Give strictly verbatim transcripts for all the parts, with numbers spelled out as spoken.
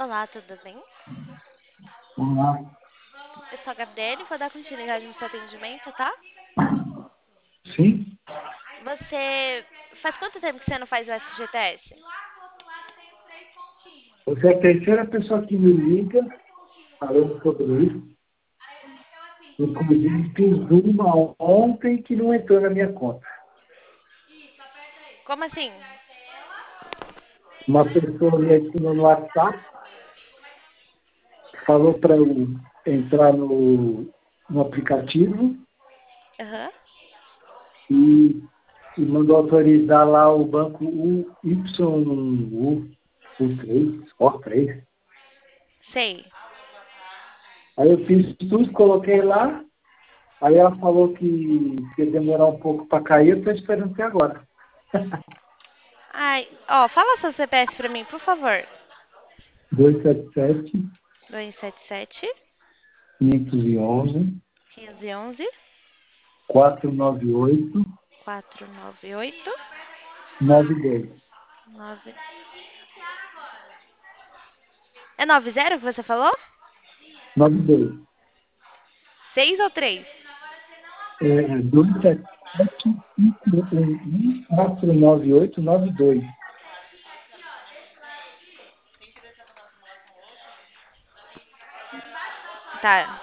Olá, tudo bem? Olá. Eu sou a Gabriele, vou dar continuidade no seu atendimento, tá? Sim, Você... Faz quanto tempo que você não faz o F G T S? você é a terceira pessoa que me liga falando sobre isso. Inclusive, fiz uma ontem que não entrou na minha conta. Como assim? Uma pessoa me adicionou no WhatsApp, falou para eu entrar no, no aplicativo Aham. e, e mandou autorizar lá o banco U Y U, U3, O três. Sei. Aí eu fiz tudo, coloquei lá. Aí ela falou que, que ia demorar um pouco para cair, eu estou esperando até agora. Ai, ó, fala seu C P F pra mim, por favor. dois sete sete, dois sete sete, cinco um um, quinhentos e onze, quatro nove oito, quatrocentos e noventa e oito, nove dois. nove... É nove zero que você falou? nove dois. Seis ou três? É, dois sete sete, cinco um um, quatro nove oito, nove dois. Tá.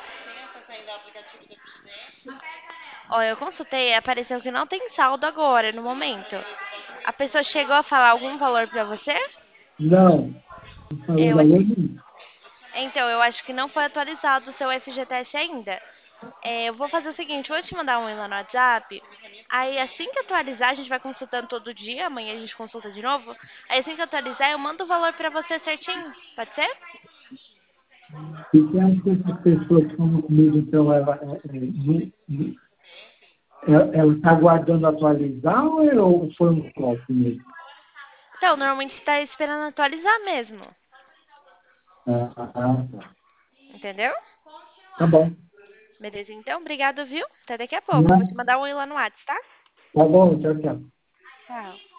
Ó, eu consultei e apareceu que não tem saldo agora, no momento. A pessoa chegou a falar algum valor pra você? Não, não falou Eu valor nenhum. Então, eu acho que não foi atualizado o seu F G T S ainda. É, eu vou fazer o seguinte, vou te mandar um e-mail no WhatsApp. Aí, assim que atualizar, a gente vai consultando todo dia. Amanhã a gente consulta de novo. Aí, assim que atualizar, eu mando o valor pra você certinho. Pode ser? E você acha que essa pessoa que falou comigo, então, ela é, é, não- não- ela está aguardando atualizar ou é- ou foi um golpe mesmo? Então, normalmente você tá esperando atualizar mesmo. Ah, ah, tá. Entendeu? Tá bom. Beleza, então. Obrigado, viu? Até daqui a pouco. Vou te Né? mandar um e-mail lá no WhatsApp, tá? Tá bom, tchau, tchau. Tchau.